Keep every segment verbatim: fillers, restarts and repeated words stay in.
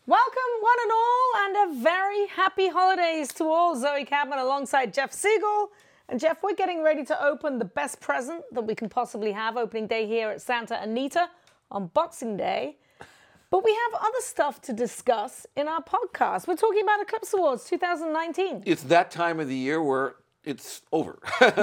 Welcome, one and all, and a very happy holidays to all. Zoe Cadman alongside Jeff Siegel. And Jeff, we're getting ready to open the best present that we can possibly have opening day here at Santa Anita on Boxing Day. But we have other stuff to discuss in our podcast. We're talking about Eclipse Awards twenty nineteen. It's that time of the year where it's over.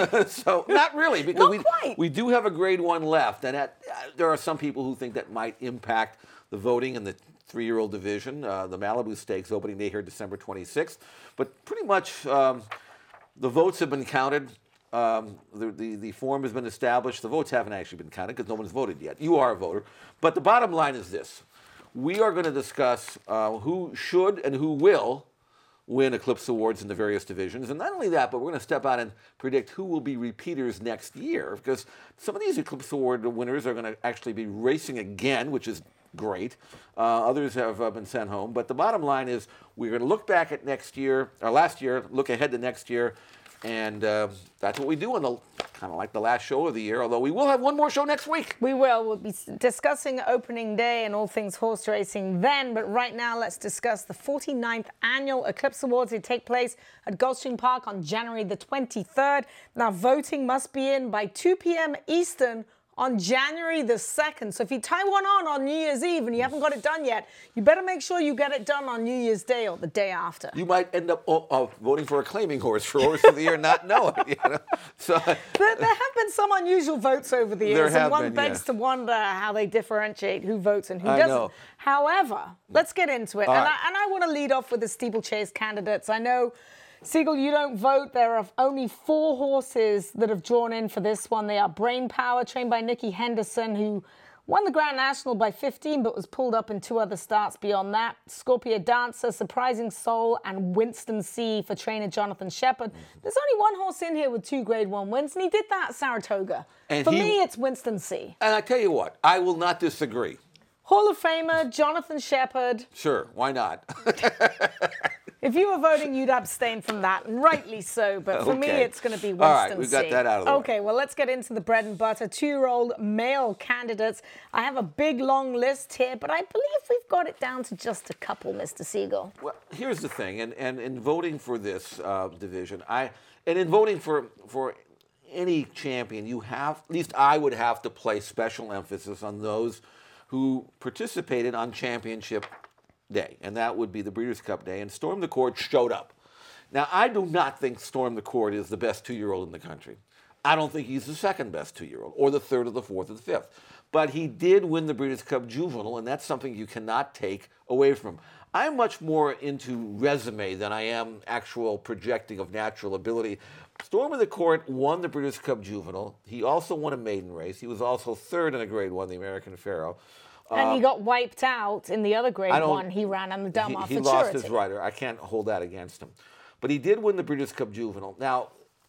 So not really, because Not we, quite. we do have a grade one left. And that, uh, there are some people who think that might impact the voting in the three-year-old division. Uh, the Malibu Stakes opening day here December twenty-sixth. But pretty much um, the votes have been counted. Um, the, the, the form has been established. The votes haven't actually been counted because no one's voted yet. You are a voter. But the bottom line is this. We are going to discuss uh, who should and who will win Eclipse Awards in the various divisions. And not only that, but we're going to step out and predict who will be repeaters next year, because some of these Eclipse Award winners are going to actually be racing again, which is great. Uh, others have uh, been sent home. But the bottom line is we're going to look back at next year, or last year, look ahead to next year, and uh, that's what we do on the kind of like the last show of the year, although we will have one more show next week. We will. We'll be discussing opening day and all things horse racing then. But right now, let's discuss the forty-ninth Annual Eclipse Awards. They take place at Gulfstream Park on January the twenty-third. Now, voting must be in by two p.m. Eastern on January the second. So if you tie one on on New Year's Eve and you haven't got it done yet, you better make sure you get it done on New Year's Day or the day after. You might end up uh, uh, voting for a claiming horse for Horse of the Year, not know it. You know? So there, there have been some unusual votes over the years, There and have one been, begs yeah. to wonder how they differentiate who votes and who I doesn't. know. However, let's get into it. All and, right. I, and I want to lead off with the steeplechase candidates. I know, Siegel, you don't vote. There are only four horses that have drawn in for this one. They are Brain Power, trained by Nicky Henderson, who won the Grand National by fifteen, but was pulled up in two other starts beyond that. Scorpio Dancer, Surprising Soul, and Winston C for trainer Jonathan Shepard. There's only one horse in here with two grade one wins, and he did that at Saratoga. And for he- me, it's Winston C. And I tell you what, I will not disagree. Hall of Famer, Jonathan Shepard. Sure, why not? If you were voting, you'd abstain from that, and rightly so. But for me, Okay. it's going to be Winston All right, we've got C. that out of the way. Okay, well, let's get into the bread and butter. Two-year-old male candidates. I have a big, long list here, but I believe we've got it down to just a couple, Mister Siegel. Well, here's the thing, and, and in voting for this uh, division, I and in voting for for any champion, you have, at least I would have to place special emphasis on those who participated on championship day, and that would be the Breeders' Cup Day, and Storm the Court showed up. Now, I do not think Storm the Court is the best two-year-old in the country. I don't think he's the second best two-year-old, or the third, or the fourth, or the fifth. But he did win the Breeders' Cup Juvenile, and that's something you cannot take away from him. I'm much more into resume than I am actual projecting of natural ability. Storm of the Court won the Breeders' Cup Juvenile. He also won a maiden race. He was also third in a grade one, the American Pharaoh. And Uh, he got wiped out in the other grade I don't- one he ran on the Del Mar He, he Futurity. lost his rider. I can't hold that against him. But he did win the Breeders' Cup Juvenile. Now,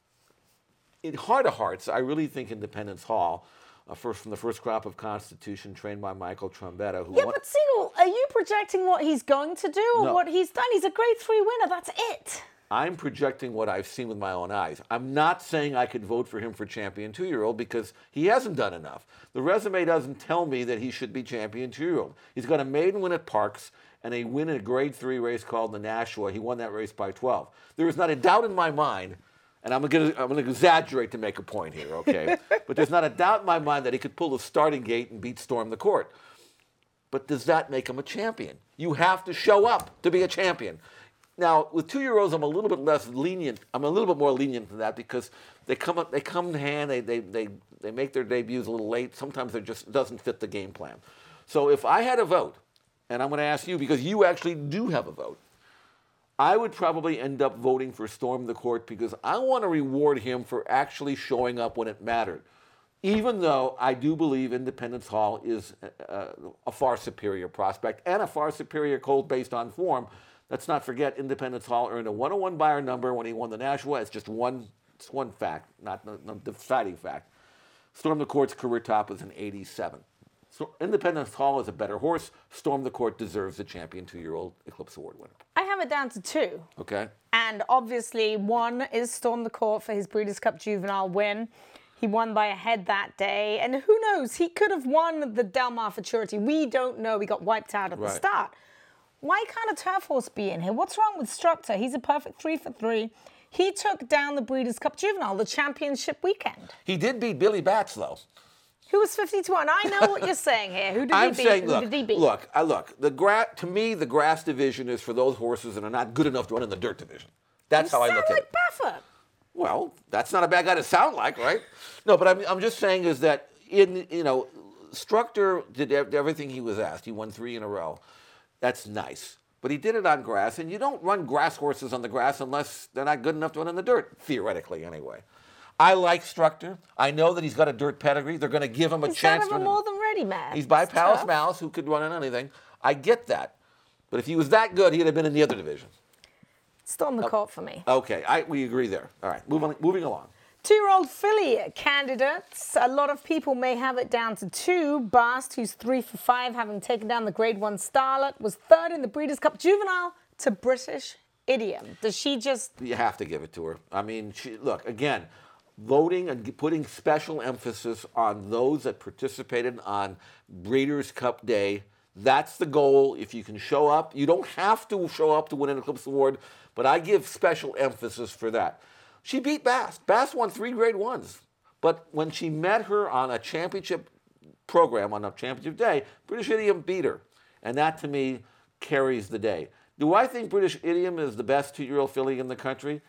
in heart of hearts, I really think Independence Hall, uh, first from the first crop of Constitution, trained by Michael Trombetta, who Yeah, won. but Siegel, are you projecting what he's going to do or No. what he's done? He's a grade three winner. That's it. I'm projecting what I've seen with my own eyes. I'm not saying I could vote for him for champion two-year-old because he hasn't done enough. The resume doesn't tell me that he should be champion two-year-old. He's got a maiden win at Parks and a win in a grade three race called the Nashua. He won that race by twelve. There is not a doubt in my mind, and I'm going to I'm going to exaggerate to make a point here, okay? But there's not a doubt in my mind that he could pull the starting gate and beat Storm the Court. But does that make him a champion? You have to show up to be a champion. Now, with two-year-olds, I'm a little bit less lenient. I'm a little bit more lenient than that because they come up, they come in hand, they, they, they, they make their debuts a little late. Sometimes it just doesn't fit the game plan. So if I had a vote, and I'm going to ask you because you actually do have a vote, I would probably end up voting for Storm the Court because I want to reward him for actually showing up when it mattered. Even though I do believe Independence Hall is a, a far superior prospect and a far superior colt based on form. Let's not forget Independence Hall earned a one oh one Beyer number when he won the Nashua. It's just one, it's one fact, not the deciding fact. Storm the Court's career top was an eighty-seven. So Independence Hall is a better horse. Storm the Court deserves the champion two-year-old Eclipse Award winner. I have it down to two. Okay. And obviously, one is Storm the Court for his Breeders' Cup Juvenile win. He won by a head that day. And who knows, he could have won the Del Mar Futurity. We don't know. He got wiped out at Right. the start. why can't a turf horse be in here? What's wrong with Structor? He's a perfect three for three. He took down the Breeders' Cup Juvenile, the championship weekend. He did beat Billy Bats, though. Who was fifty to one? I know what you're saying here. Who did I'm he beat? saying, Who look, did he beat? look, I look. The gra- to me, the grass division is for those horses that are not good enough to run in the dirt division. That's you how I sound look at like it. Baffert. Well, that's not a bad guy to sound like, right? No, but I'm, I'm just saying is that in you know, Structor did ev- everything he was asked. He won three in a row. That's nice. But he did it on grass, and you don't run grass horses on the grass unless they're not good enough to run in the dirt, theoretically, anyway. I like Structor. I know that he's got a dirt pedigree. They're going to give him a He's chance. kind of to a run more in- than ready man. He's by It's Palace tough. Mouse, who could run in anything. I get that. But if he was that good, he'd have been in the other division. Still on the court for me. Okay, I, we agree there. All right, moving, moving along. Two-year-old filly candidates. A lot of people may have it down to two. Bast, who's three for five, having taken down the Grade One Starlet, was third in the Breeders' Cup Juvenile to British Idiom. Does she just? You have to give it to her. I mean, she, look, again, voting and putting special emphasis on those that participated on Breeders' Cup Day. That's the goal. If you can show up, you don't have to show up to win an Eclipse Award, but I give special emphasis for that. She beat Bast. Bast won three Grade Ones. But when she met her on a championship program, on a championship day, British Idiom beat her. And that, to me, carries the day. Do I think British Idiom is the best two-year-old filly in the country?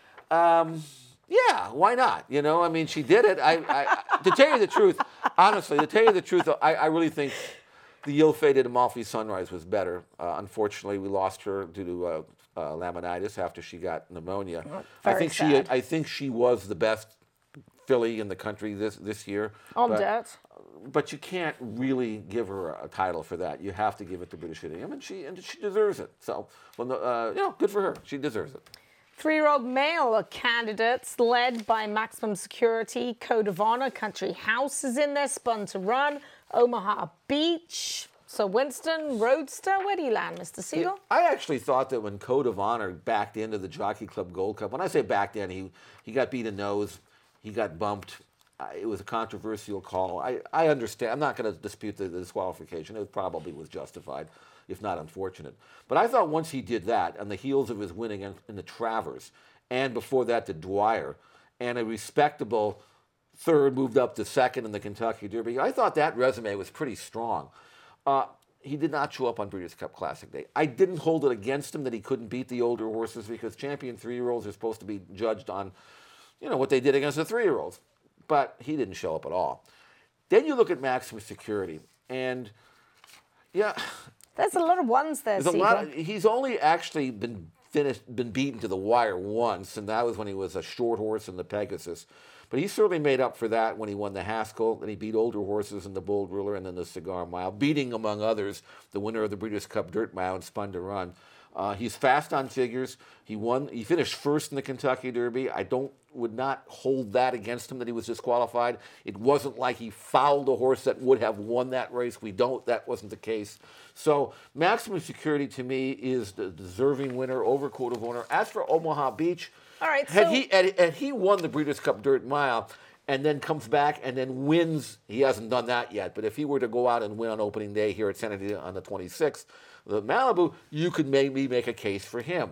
Um, yeah, why not? You know, I mean, she did it. I, I, to tell you the truth, honestly, to tell you the truth, I, I really think the ill-fated Amalfi Sunrise was better. Uh, unfortunately, we lost her due to uh, uh, laminitis after she got pneumonia. I Very think sad. she, I think she was the best filly in the country this this year. On but, dirt. But you can't really give her a title for that. You have to give it to British Idiom, and she and she deserves it. So, well, uh, you know, good for her. She deserves it. Three-year-old male candidates led by Maximum Security, Code of Honor, Country House is in there, Spun to Run, Omaha Beach. So Winston, Roadster, where do you land, Mister Siegel? I actually thought that when Code of Honor backed into the Jockey Club Gold Cup, when I say backed in, he, he got beat in nose, he got bumped. Uh, it was a controversial call. I, I understand. I'm not going to dispute the, the disqualification. It probably was justified, if not unfortunate. But I thought once he did that, on the heels of his winning in, in the Travers, and before that the Dwyer, and a respectable third moved up to second in the Kentucky Derby, I thought that resume was pretty strong. Uh, he did not show up on Breeders' Cup Classic Day. I didn't hold it against him that he couldn't beat the older horses because champion three-year-olds are supposed to be judged on, you know, what they did against the three-year-olds. But he didn't show up at all. Then you look at Maximum Security, and yeah, There's a lot of ones there, there's a Siegel. lot. He's only actually been finished, been beaten to the wire once, and that was when he was a short horse in the Pegasus. But he certainly made up for that when he won the Haskell, and he beat older horses in the Bold Ruler and then the Cigar Mile, beating, among others, the winner of the Breeders' Cup Dirt Mile and Spun to Run. Uh, he's fast on figures. He won. He finished first in the Kentucky Derby. I don't would not hold that against him that he was disqualified. It wasn't like he fouled a horse that would have won that race. We don't. That wasn't the case. So Maximum Security to me is the deserving winner over Code of Honor. As for Omaha Beach, All right, had so- he had, had he won the Breeders' Cup Dirt Mile and then comes back and then wins, he hasn't done that yet. But if he were to go out and win on opening day here at Santa Anita on the twenty-sixth, the Malibu, you could maybe make a case for him.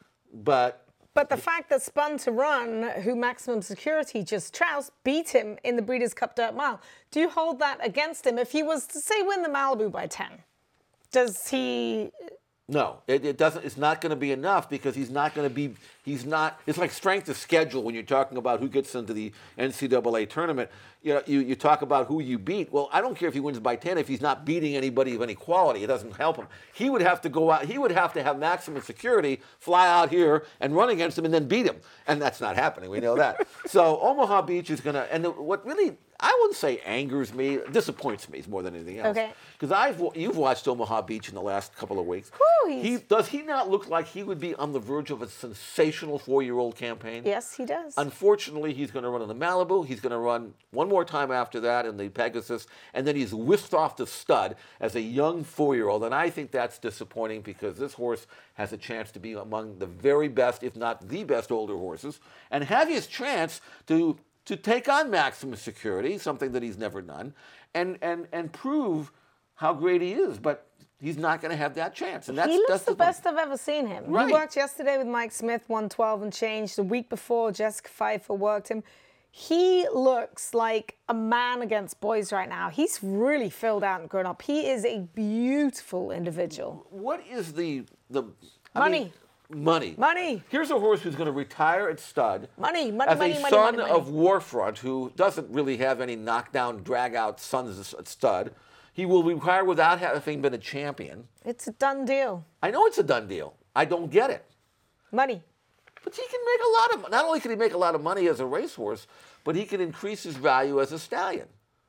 But But the fact that Spun to Run, who Maximum Security just trounced, beat him in the Breeders' Cup Dirt Mile, do you hold that against him? If he was to, say, win the Malibu by ten, does he... no, it, it doesn't. It's not going to be enough because he's not going to be. He's not. It's like strength of schedule when you're talking about who gets into the N C double A tournament. You know, you, you talk about who you beat. Well, I don't care if he wins by ten if he's not beating anybody of any quality. It doesn't help him. He would have to go out. He would have to have Maximum Security fly out here and run against him and then beat him, and that's not happening. We know that. So Omaha Beach is going to. And the, what really, I wouldn't say angers me, disappoints me more than anything else. Okay. Because I've you've watched Omaha Beach in the last couple of weeks. Whew, he's- he does he not look like he would be on the verge of a sensational four-year-old campaign? Yes, he does. Unfortunately, he's going to run in the Malibu. He's going to run one more time after that in the Pegasus, and then he's whisked off to stud as a young four-year-old. And I think that's disappointing because this horse has a chance to be among the very best, if not the best, older horses, and have his chance to to take on Maximum Security, something that he's never done, and and and prove how great he is. But he's not going to have that chance. And that's, he looks that's the, the best I've ever seen him. Right. He worked yesterday with Mike Smith, one twelve and change. The week before, Jessica Pfeiffer worked him. He looks like a man against boys right now. He's really filled out and grown up. He is a beautiful individual. What is the the I Money. mean, money. Money. Here's a horse who's going to retire at stud. Money, money, as money, a money, son money, of money. Warfront, who doesn't really have any knockdown, drag-out sons at stud. He will retire without having been a champion. It's a done deal. I know it's a done deal. I don't get it. Money. But he can make a lot of. Not only can he make a lot of money as a racehorse, but he can increase his value as a stallion.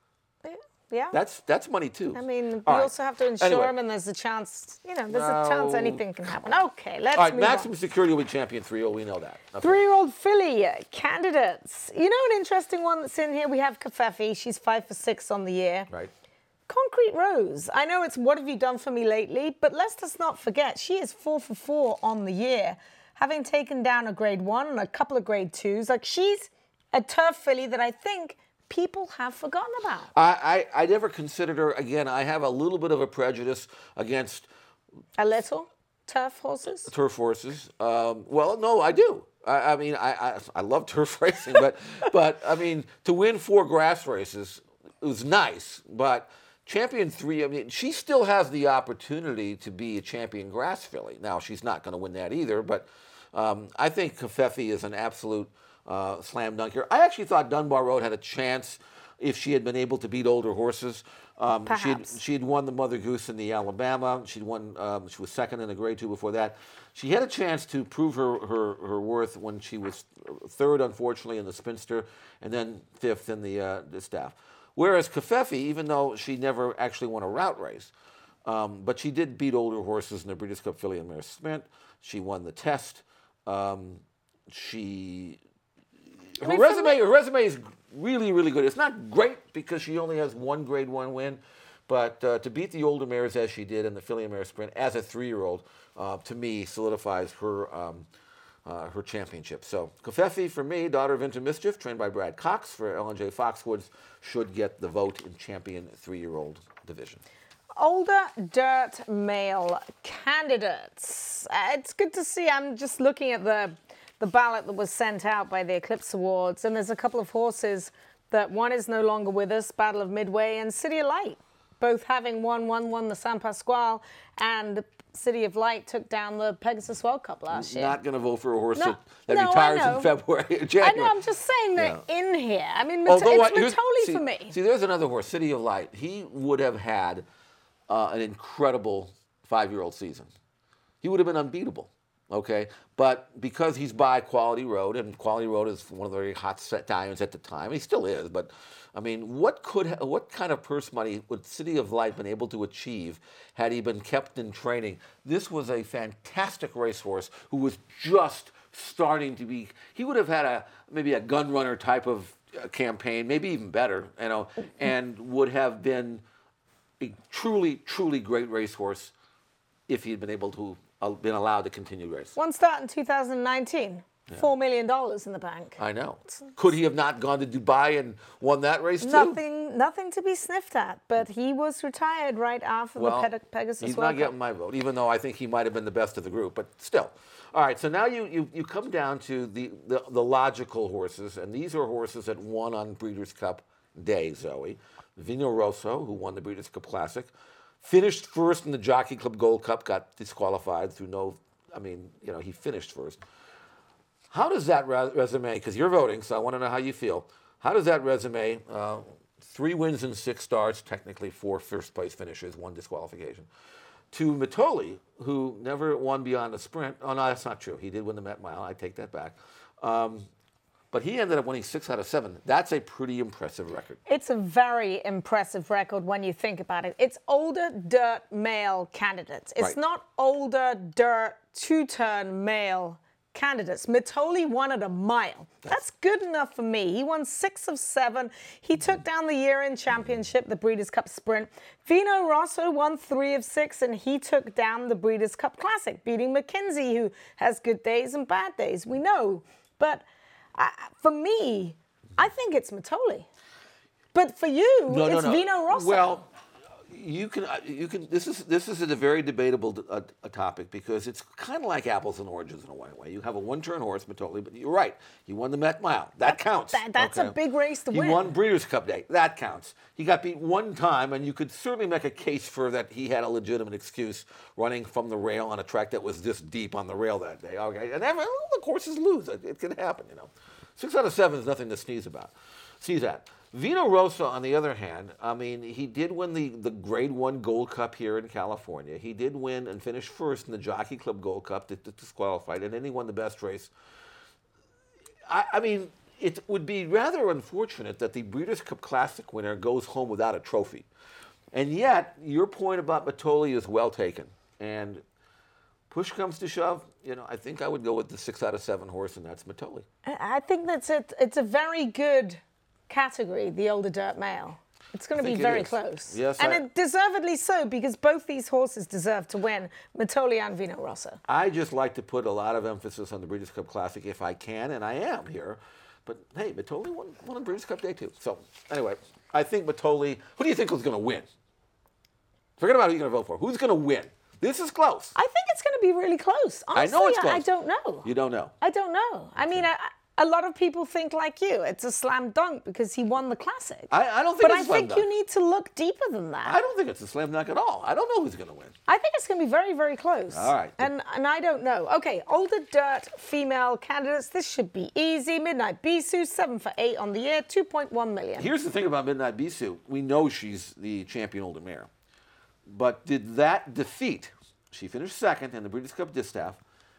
Yeah. That's that's money too. I mean, you All right. also have to insure Anyway. him, and there's a chance, you know, there's No. a chance anything can happen. Okay, let's All right, move Maximum on. Security will be champion three oh. We know that. Okay. Three-year-old filly uh, candidates. You know an interesting one that's in here? We have Kafefi. She's five for six on the year. Right. Concrete Rose. I know it's what have you done for me lately, but let's just not forget she is four for four on the year, having taken down a grade one and a couple of grade twos. Like she's a turf filly that I think people have forgotten about. I, I, I never considered her, again, I have a little bit of a prejudice against A little turf horses. turf horses. Um, well, no, I do. I, I mean, I, I, I love turf racing, but, but, I mean, to win four grass races was nice, but champion three, I mean, she still has the opportunity to be a champion grass filly. Now, she's not going to win that either, but um, I think Kafefi is an absolute uh, slam dunk here. I actually thought Dunbar Road had a chance if she had been able to beat older horses. Um, she had, Perhaps. she had won the Mother Goose in the Alabama. She'd won. Um, she was second in a grade two before that. She had a chance to prove her, her, her worth when she was third, unfortunately, in the Spinster, and then fifth in the uh, the Staff. Whereas Kafefi, even though she never actually won a route race, um, but she did beat older horses in the Breeders' Cup Filly and Mare Sprint. She won the test. Um, she her mean, for resume her resume is really really good. It's not great because she only has one grade one win, but uh, to beat the older mares as she did in the Filly and Mare Sprint as a three-year-old, uh, to me solidifies her um, uh, her championship. So Kafefi for me, daughter of Into Mischief, trained by Brad Cox for L and J Foxwoods, should get the vote in champion three-year-old division. Older dirt male candidates. Uh, it's good to see. I'm just looking at the the ballot that was sent out by the Eclipse Awards, and there's a couple of horses that one is no longer with us, Battle of Midway and City of Light, both having won. One won the San Pasquale, and the City of Light took down the Pegasus World Cup last year. Not going to vote for a horse No, that, that no, I retires know. in February or I January. know, I'm just saying they're Yeah. in here. I mean, Mat- Although, it's I- here's- Matoli see, for me. See, there's another horse, City of Light. He would have had uh, an incredible five-year-old season. He would have been unbeatable, okay? But because he's by Quality Road, and Quality Road is one of the very hot stallions at the time, he still is, but I mean, what could, what kind of purse money would City of Light been able to achieve had he been kept in training? This was a fantastic racehorse who was just starting to be. He would have had a maybe a gun runner type of uh, campaign, maybe even better, you know, and would have been a truly, truly great racehorse if he had been able to uh, been allowed to continue race. One start in two thousand nineteen. Four million dollars in the bank. I know. Could he have not gone to Dubai and won that race too? Nothing, nothing to be sniffed at. But he was retired right after Well, the Pe- Pegasus he's World not Cup. getting my vote, even though I think he might have been the best of the group, but still. All right, so now you, you, you come down to the, the, the logical horses, and these are horses that won on Breeders' Cup Day, Zoe. Vino Rosso, who won the Breeders' Cup Classic, finished first in the Jockey Club Gold Cup, got disqualified through no, I mean, you know, he finished first. How does that re- resume, because you're voting, so I want to know how you feel. How does that resume, uh, three wins and six starts, technically four first place finishes, one disqualification, to Matoli, who never won beyond a sprint? Oh, no, that's not true. He did win the Met Mile. I take that back. Um, but he ended up winning six out of seven. That's a pretty impressive record. It's a very impressive record when you think about it. It's older dirt male candidates. It's Right. not older dirt two-turn male candidates. Mitoli won at a mile. That's good enough for me. He won six of seven. He took down the year-end championship, the Breeders' Cup Sprint. Vino Rosso won three of six, and he took down the Breeders' Cup Classic, beating McKinsey, who has good days and bad days. We know. But uh, for me, I think it's Mitoli. But for you, No, no, it's no. Vino Rosso. Well, You can, uh, you can. This is this is a very debatable uh, a topic because it's kind of like apples and oranges in a way. You have a one-turn horse, Mitole, but you're right. He won the Met Mile. That counts. That, that's okay? a big race to he win. He won Breeders' Cup Day. That counts. He got beat one time, and you could certainly make a case for that. He had a legitimate excuse running from the rail on a track that was this deep on the rail that day. Okay, and every, well, the horses lose. It, it can happen, you know. Six out of seven is nothing to sneeze about. Sneeze at. Vino Rosa, on the other hand, I mean, he did win the, the Grade One Gold Cup here in California. He did win and finish first in the Jockey Club Gold Cup, that disqualified, and then he won the best race. I, I mean, it would be rather unfortunate that the Breeders' Cup Classic winner goes home without a trophy. And yet, your point about Mitole is well taken. And push comes to shove, you know, I think I would go with the six out of seven horse, and that's Mitole. I think that's it. It's a very good category, the older dirt male. It's going to be very close. Yes, and I, it deservedly so, because both these horses deserve to win, Mitole and Vino Rosa. I just like to put a lot of emphasis on the Breeders' Cup Classic if I can, and I am here. But hey, Mitole won, won on Breeders' Cup Day too. So anyway, I think Mitole, who do you think is going to win? Forget about who you're going to vote for. Who's going to win? This is close. I think it's going to be really close. Honestly, I know it's close. I, I don't know. You don't know? I don't know. I mean, I, a lot of people think like you. It's a slam dunk because he won the Classic. I, I don't think but it's a I slam think dunk. you need to look deeper than that. I don't think it's a slam dunk at all. I don't know who's going to win. I think it's going to be very, very close. All right. And and I don't know. Okay, older dirt female candidates. This should be easy. Midnight Bisou, seven for eight on the year, two point one million. Here's the thing about Midnight Bisou. We know she's the champion older mare. But did that defeat, she finished second in the Breeders' Cup Distaff,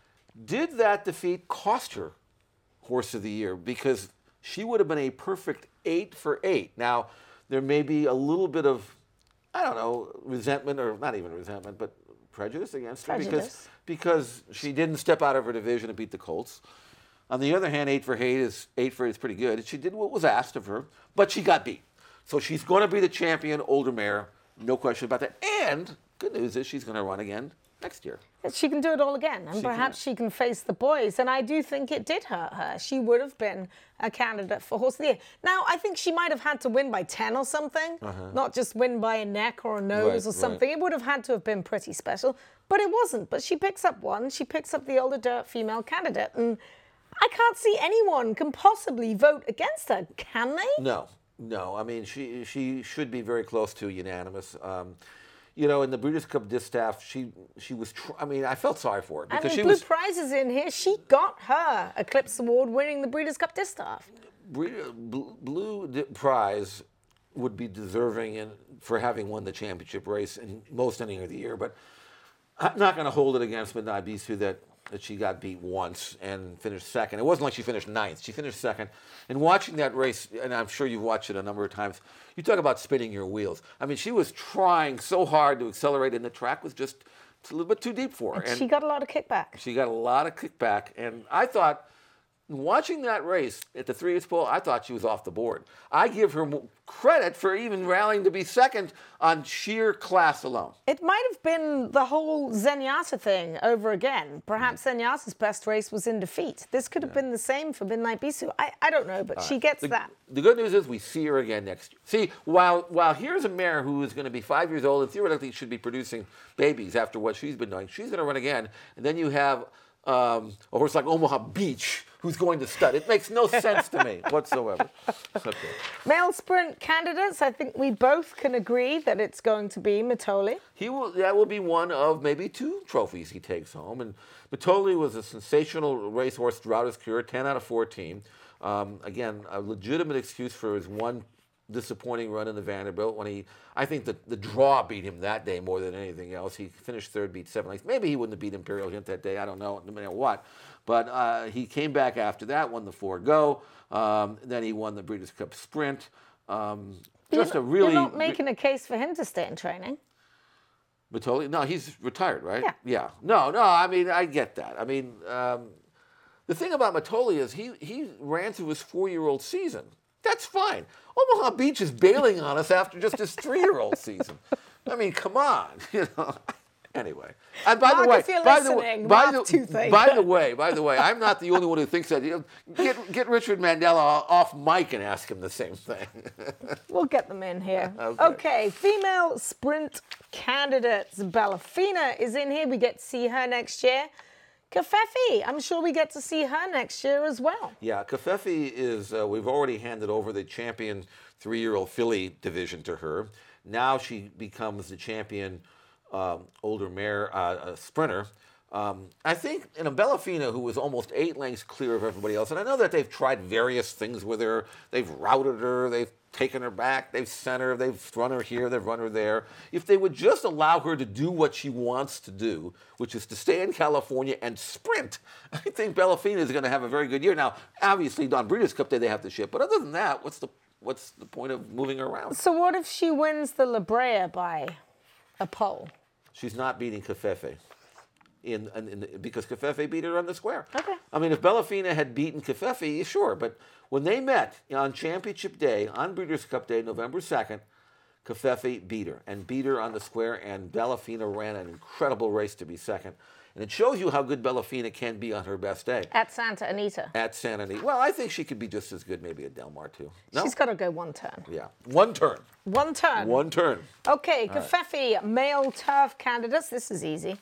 did that defeat cost her Horse of the Year? Because she would have been a perfect eight for eight. Now, there may be a little bit of, I don't know, resentment, or not even resentment, but prejudice against her because, because she didn't step out of her division and beat the Colts. On the other hand, eight for eight is eight for eight is pretty good. She did what was asked of her, but she got beat. So she's going to be the champion older mare, no question about that. And good news is she's going to run again next year. She can do it all again, and she perhaps can. she can face the boys. And I do think it did hurt her. She would have been a candidate for Horse of the Year. Now, I think she might have had to win by ten or something, uh-huh. not just win by a neck or a nose right, or something. Right. It would have had to have been pretty special, but it wasn't. But she picks up one. She picks up the older dirt female candidate, and I can't see anyone can possibly vote against her, can they? No, no. I mean, she she should be very close to unanimous. Um, You know, in the Breeders' Cup Distaff, she she was. Tr- I mean, I felt sorry for her because I mean, she Blue was. Prize is in here. She got her Eclipse Award, winning the Breeders' Cup Distaff. Bre- Blue, Blue Di- Prize would be deserving in, for having won the championship race in most any of the year, but I'm not going to hold it against Midnight Bisou that that she got beat once and finished second. It wasn't like she finished ninth. She finished second. And watching that race, and I'm sure you've watched it a number of times, you talk about spinning your wheels. I mean, she was trying so hard to accelerate, and the track was just a little bit too deep for her. And and she got a lot of kickback. She got a lot of kickback. And I thought, watching that race at the three-eighths pole, I thought she was off the board. I give her credit for even rallying to be second on sheer class alone. It might have been the whole Zenyatta thing over again. Perhaps Zenyatta's best race was in defeat. This could have yeah. been the same for Midnight Bisou. I, I don't know, but All she right. gets the, that. The good news is we see her again next year. See, while while here's a mare who is going to be five years old and theoretically should be producing babies after what she's been doing, she's going to run again. And then you have um, a horse like Omaha Beach, who's going to stud. It makes no sense to me whatsoever. Okay. Male sprint candidates, I think we both can agree that it's going to be Mitole. He will. That will be one of maybe two trophies he takes home. And Mitole was a sensational racehorse throughout his career, ten out of fourteen. Um, again, a legitimate excuse for his one disappointing run in the Vanderbilt when he, I think the, the draw beat him that day more than anything else. He finished third, beat seven lengths. Maybe he wouldn't have beat Imperial Hint that day. I don't know, no matter what. But uh, he came back after that, won the four go. Um, then he won the Breeders' Cup Sprint. Um, just you're, a really... You're not making a case for him to stay in training. Mitole? No, he's retired, right? Yeah. Yeah. No, no, I mean, I get that. I mean, um, the thing about Mitole is he, he ran through his four-year-old season. That's fine. Omaha Beach is bailing on us after just his three-year-old season. I mean, come on, you know. Anyway, and by Mark, the way, if you're by the way, listening, by Mark the, Toothache. by the way, by the way, I'm not the only one who thinks that. You know, get get Richard Mandela off mic and ask him the same thing. We'll get them in here. Okay. Okay, female sprint candidates. Bellafina is in here. We get to see her next year. Kafefi, I'm sure we get to see her next year as well. Yeah, Kafefi is, uh, we've already handed over the champion three-year-old filly division to her. Now she becomes the champion um, older mare uh, uh, sprinter. Um, I think, you know, Bellafina, who was almost eight lengths clear of everybody else, and I know that they've tried various things with her. They've routed her, they've taken her back, they've sent her, they've run her here, they've run her there. If they would just allow her to do what she wants to do, which is to stay in California and sprint, I think Bellafina is going to have a very good year. Now, obviously, on Breeders' Cup Day, they have to ship, but other than that, what's the what's the point of moving her around? So what if she wins the La Brea by a pole? She's not beating Kafefe. In, in, in the, because Kafefe beat her on the square. Okay. I mean, if Bellafina had beaten Kafefe, sure, but when they met on Championship Day, on Breeders' Cup Day, November second, Kafefe beat her, and beat her on the square, and Bellafina ran an incredible race to be second. And it shows you how good Bellafina can be on her best day. At Santa Anita. At Santa Anita. Well, I think she could be just as good maybe at Del Mar, too. No? She's got to go one turn. Yeah. One turn. One turn. One turn. Okay, Kafefi, male turf candidates. This is easy.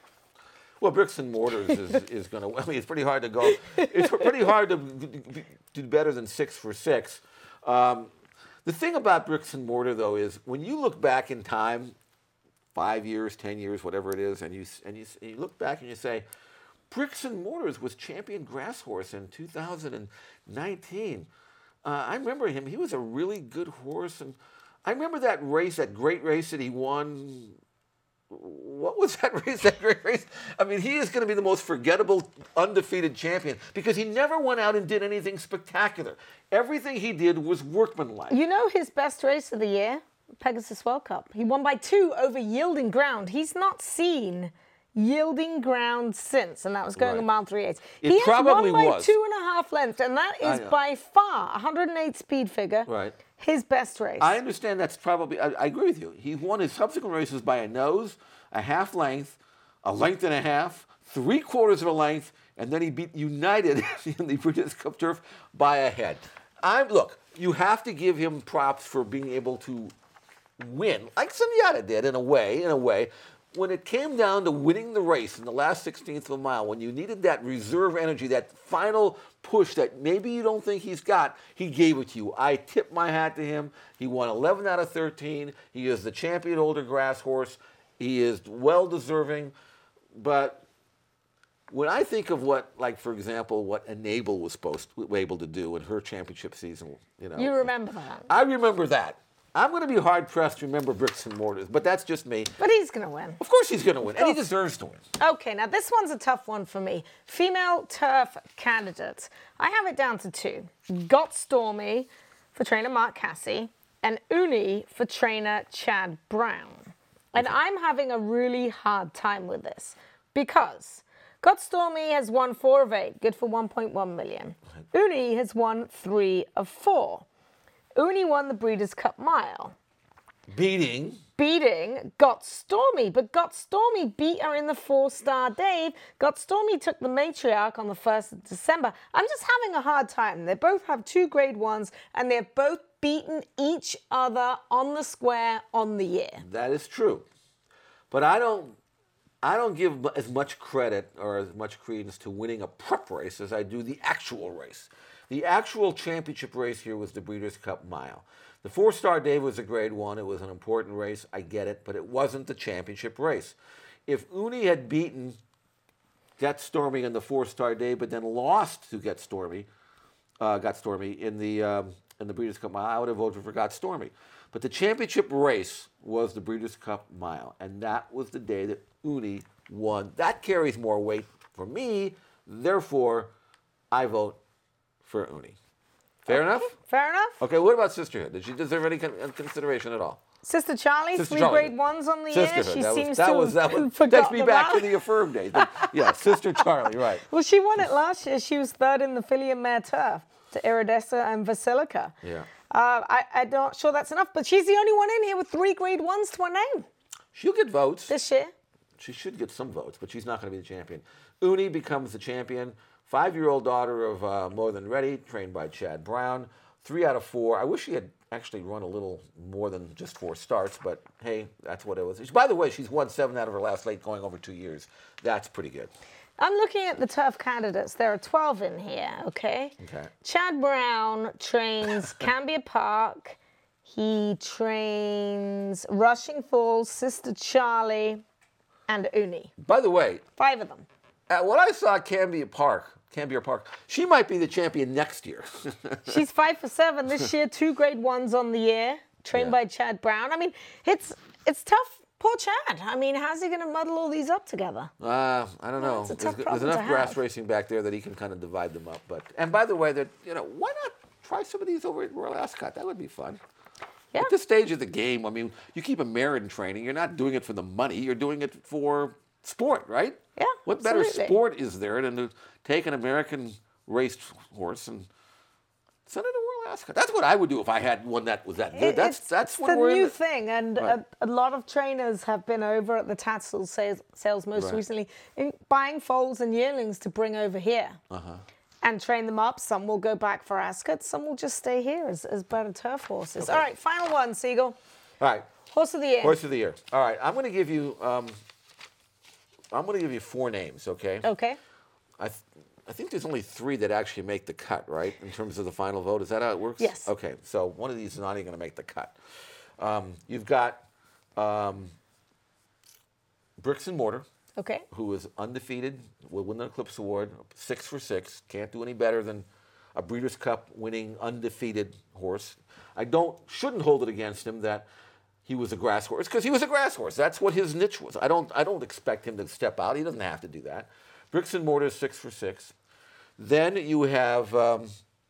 Well, Bricks and Mortars is, is going to, I mean, it's pretty hard to go, it's pretty hard to do better than six for six. Um, the thing about Bricks and Mortar, though, is when you look back in time, five years, ten years, whatever it is, and you, and you, and you look back and you say, Bricks and Mortars was champion grass horse in two thousand nineteen. Uh, I remember him. He was a really good horse. And I remember that race, that great race that he won. What was that race, that great race? I mean, he is going to be the most forgettable, undefeated champion because he never went out and did anything spectacular. Everything he did was workmanlike. You know his best race of the year? Pegasus World Cup. He won by two over yielding ground. He's not seen yielding ground since, and that was going Right. a mile three eighths. It He has probably won by was. two and a half lengths, and that I is know. by far, one hundred eight speed figure, Right. his best race. I understand that's probably, I, I agree with you. He won his subsequent races by a nose, a half length, a length and a half, three quarters of a length, and then he beat United in the Breeders' Cup Turf by a head. I'm, look, you have to give him props for being able to win, like Sunyata did in a way, in a way. When it came down to winning the race in the last sixteenth of a mile, when you needed that reserve energy, that final push that maybe you don't think he's got, he gave it to you. I tip my hat to him. He won eleven out of thirteen. He is the champion older grass horse. He is well-deserving. But when I think of what, like, for example, what Enable was supposed to be able to do in her championship season, you know. you remember that. I remember that. I'm going to be hard-pressed to remember Bricks and Mortars, but that's just me. But he's going to win. Of course he's going to win, and he deserves to win. Okay, now this one's a tough one for me. Female turf candidates. I have it down to two. Got Stormy for trainer Mark Cassie and Uni for trainer Chad Brown. And I'm having a really hard time with this because Got Stormy has won four of eight, good for one point one million. Uni has won three of four. Uni won the Breeders' Cup Mile, Beating. beating Got Stormy, but Got Stormy beat her in the four-star Dave. Got Stormy took the matriarch on the first of December. I'm just having a hard time. They both have two grade ones, and they've both beaten each other on the square on the year. That is true. But I don't I don't give mu- as much credit or as much credence to winning a prep race as I do the actual race. The actual championship race here was the Breeders' Cup Mile. The four-star Dave was a grade one. It was an important race. I get it, but it wasn't the championship race. If Uni had beaten Get Stormy in the four-star Dave, but then lost to Get Stormy, uh, Got Stormy in the um, in the Breeders' Cup Mile, I would have voted for Got Stormy. But the championship race was the Breeders' Cup Mile, and that was the day that Uni won. That carries more weight for me. Therefore, I vote for Uni. Fair enough? Fair enough? Okay, what about Sisterhood? Did she deserve any con- consideration at all? Sister Charlie, Sister three Charlie. grade ones on the year. Sisterhood. She that seems was, that to was, that have was, forgotten takes me back about to the affirmed days. But, yeah, Sister Charlie, right. Well, she won it last year. She was third in the filly and mare turf to Iridessa and Basilica. Yeah. Uh, I, I'm not sure that's enough, but she's the only one in here with three grade ones to her name She'll get votes. this year. she should get some votes, but she's not going to be the champion. Uni becomes the champion. Five-year-old daughter of uh, More Than Ready, trained by Chad Brown. Three out of four. I wish she had actually run a little more than just four starts, but hey, that's what it was. By the way, she's won seven out of her last eight going over two years. That's pretty good. I'm looking at the turf candidates. There are twelve in here, okay? Okay. Chad Brown trains Cambia Park. He trains Rushing Falls, Sister Charlie, and Uni. By the way, Five of them. uh, when I saw Cambia Park, Cambia Park, she might be the champion next year. She's five for seven this year, two grade ones on the year, trained Yeah. by Chad Brown. I mean, it's it's tough. Poor Chad. I mean, how's he going to muddle all these up together? Uh, I don't know. it's a There's, tough there's problem enough to grass have. racing back there that he can kind of divide them up. But and by the way, that you know, why not try some of these over at Royal Ascot? That would be fun. Yeah. At this stage of the game, I mean, you keep a mare in training. You're not doing it for the money. You're doing it for sport, right? Yeah, What better absolutely. sport is there than to take an American raced horse and send it to Royal Ascot? That's what I would do if I had one that was that good. It- that's it's, that's it's what the we're new in. The, thing, and Right. a, a lot of trainers have been over at the Tatzel sales, sales most Right. recently, in buying foals and yearlings to bring over here Uh-huh. and train them up. Some will go back for Ascot, some will just stay here as, as better turf horses. All right, final one, Siegel. All right. Horse of the year. Horse of the year. All right, I'm going to give you. Um, I'm going to give you four names. Okay. Okay. I, th- I think there's only three that actually make the cut, right? In terms of the final vote, is that how it works? Yes. Okay, so one of these is not even going to make the cut. Um, you've got um, Bricks and Mortar, Okay. who is undefeated, will win the Eclipse Award, six for six. Can't do any better than a Breeders' Cup winning undefeated horse. I don't shouldn't hold it against him that he was a grass horse because he was a grass horse. That's what his niche was. I don't I don't expect him to step out. He doesn't have to do that. Bricks and Mortar is six for six. Then you have um,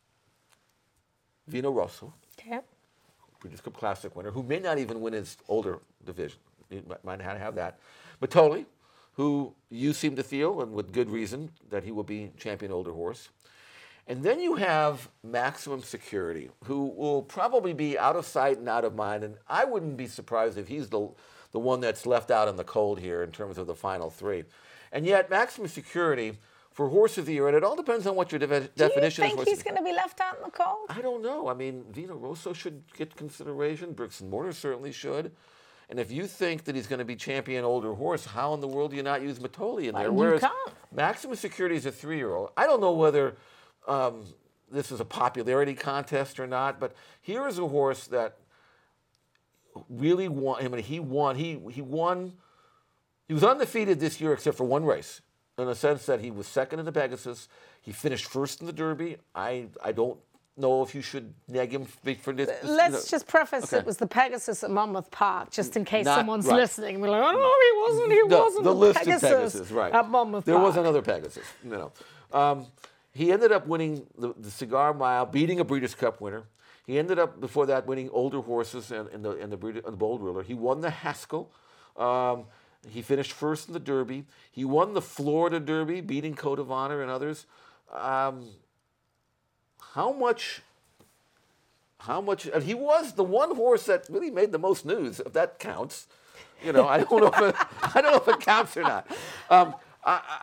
Vino Rosso, Okay. Breeders' Cup Classic winner, who may not even win his older division. He might- might not have that. Matoli, who you seem to feel, and with good reason, that he will be champion older horse. And then you have Maximum Security, who will probably be out of sight and out of mind. And I wouldn't be surprised if he's the, the one that's left out in the cold here in terms of the final three. And yet, Maximum Security for Horse of the Year, and it all depends on what your de- definition Do you is. think he's going to be left out in the cold? I don't know. I mean, Vino Rosso should get consideration. Bricks and Mortar certainly should. And if you think that he's going to be champion older horse, how in the world do you not use Matoli in there? you Whereas can't. Maximum Security is a three-year-old. I don't know whether um, this is a popularity contest or not, but here is a horse that really won. I mean, he won. He he won. He was undefeated this year except for one race, in the sense that he was second in the Pegasus. He finished first in the Derby. I I don't know if you should neg him for this. this- Let's you know. just preface Okay. it was the Pegasus at Monmouth Park, just in case Not- someone's right. listening. We're like, oh, no, he wasn't, he the, wasn't. the listed Pegasus, Pegasus, right? At Monmouth there Park. was another Pegasus. No, um, he ended up winning the, the Cigar Mile, beating a Breeders' Cup winner. He ended up before that winning older horses in, in the in the, Breeder, the Bold Ruler. He won the Haskell. Um, he finished first in the Derby. He won the Florida Derby, beating Code of Honor and others. Um, how much? How much? And he was the one horse that really made the most news, if that counts. You know, I don't know if it, I don't know if it counts or not. Um, I, I,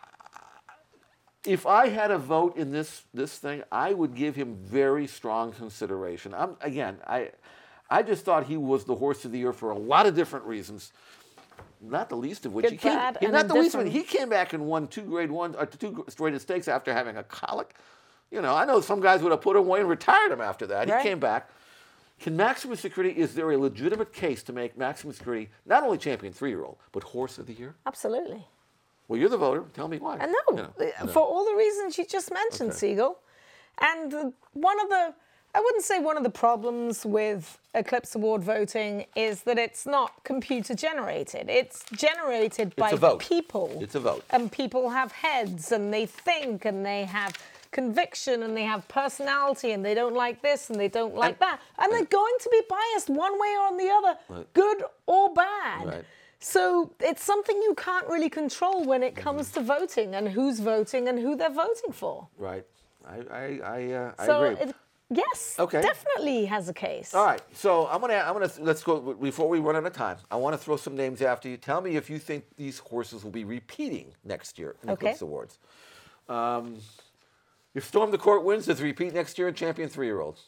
if I had a vote in this this thing, I would give him very strong consideration. I'm, again, I I just thought he was the horse of the year for a lot of different reasons. Not the least of which Good, he came. bad, he- and not the least of it. indifferent. He came back and won two grade one, or two straight stakes after having a colic. You know, I know some guys would have put him away and retired him after that. Right. He came back. Can Maximum Security, is there a legitimate case to make Maximum Security not only champion three-year-old, but horse of the year? Absolutely. Well, you're the voter. Tell me why. I know, You know, I know. for all the reasons you just mentioned, Okay. Siegel. And uh, one of the, I wouldn't say one of the problems with Eclipse Award voting is that it's not computer generated. It's generated by a vote. people. It's a vote. And people have heads and they think and they have conviction and they have personality and they don't like this and they don't like And- that. And they're going to be biased one way or on the other, Right. good or bad. Right. So it's something you can't really control when it comes to voting and who's voting and who they're voting for. Right. I, I, I, uh, I So agree. it, Yes, Okay. definitely has a case. All right, so I'm gonna I'm gonna let's go before we run out of time. I want to throw some names after you. Tell me if you think these horses will be repeating next year in the Okay. Eclipse Awards. Um, if Storm the Court wins, does it repeat next year in champion three-year-olds?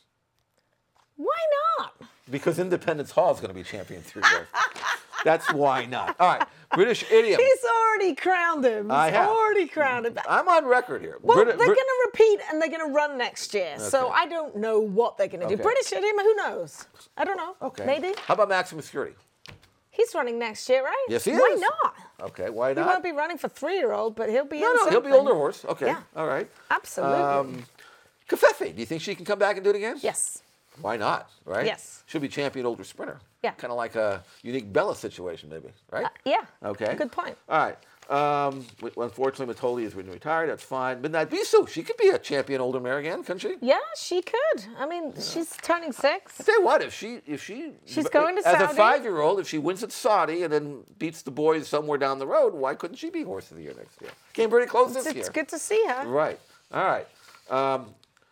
Why not? Because Independence Hall is going to be champion three-year-olds. That's why not. All right, British Idiom. He's already crowned him. He's I have. already crowned him. I'm on record here. Well, Brit- they're Brit- going to repeat and they're going to run next year. So Okay. I don't know what they're going to Okay. do. British Idiom, who knows? I don't know. Okay. Maybe. How about Maximum Security? He's running next year, right? Yes, he Why is. not? Okay, why He not? won't be running for three-year-old, but he'll be no, in no, he'll be something. older horse. Okay, Yeah. all right. Absolutely. Um, Kafefe, do you think she can come back and do it again? yes. Why not, right? Yes. Should be champion older sprinter. Yeah. Kind of like a unique Bella situation, maybe, right? Uh, yeah. Okay. Good point. All right. Um, w- unfortunately, Matoli is retired. That's fine. Midnight Bisou, she could be a champion older mare again, couldn't she? Yeah, she could. I mean, she's turning six. Tell you what, if she, if she, She's going to as a Saudi. five-year-old, if she wins at Saudi and then beats the boys somewhere down the road, why couldn't she be horse of the year next year? Came pretty close this It's year. good to see her. Right. All right. Um,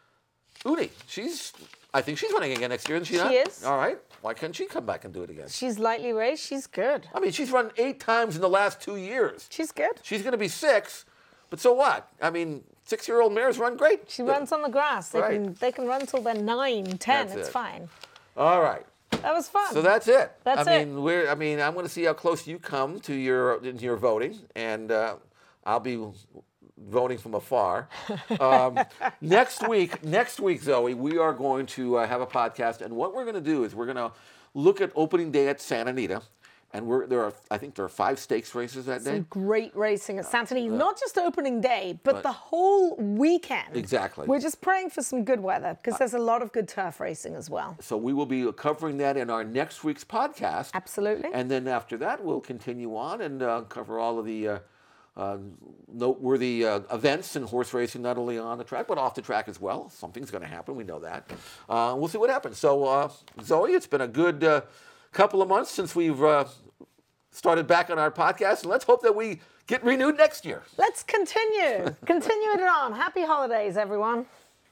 Uni, she's, I think she's running again next year, isn't she? She not? is. All right. Why can't she come back and do it again? She's lightly raised. She's good. I mean, she's run eight times in the last two years. She's good. She's going to be six, but so what? I mean, six-year-old mares run great. She runs on the grass. They Right. can they can run till they're nine, ten. That's It's it. fine. All right. That was fun. So that's it. That's I it. mean, we're. I mean, I'm going to see how close you come to your in your voting, and uh, I'll be voting from afar. Um, next week, next week, Zoe, we are going to uh, have a podcast, and what we're going to do is we're going to look at opening day at Santa Anita, and we're there are I think there are five stakes races that day. Some great racing at Santa Anita. Not just opening day, but Right. the whole weekend. Exactly. We're just praying for some good weather because there's a lot of good turf racing as well. So we will be covering that in our next week's podcast. Absolutely. And then after that, we'll continue on and uh, cover all of the uh, uh, noteworthy uh, events in horse racing, not only on the track, but off the track as well. Something's going to happen. We know that. Uh, we'll see what happens. So, uh, Zoe, it's been a good uh, couple of months since we've uh, started back on our podcast. And let's hope that we get renewed next year. Let's continue. continue it on. Happy holidays, everyone.